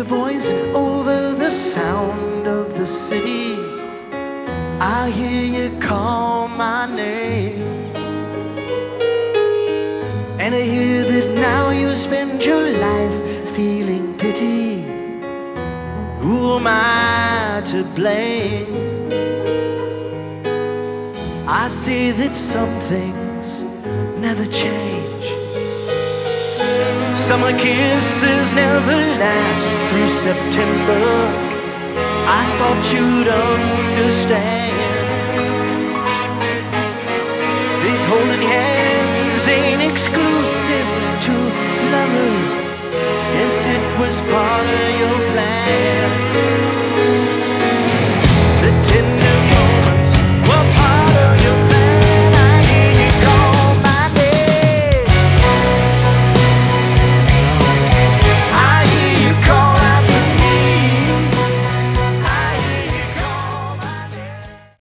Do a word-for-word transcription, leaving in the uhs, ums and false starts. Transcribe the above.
your voice over the sound of the city. I hear you call my name, and I hear that now you spend your life feeling pity. Who am I to blame? I see that some things never change. Summer kisses never last through September. I thought you'd understand that holding hands ain't exclusive to lovers. Yes, it was part of your plan.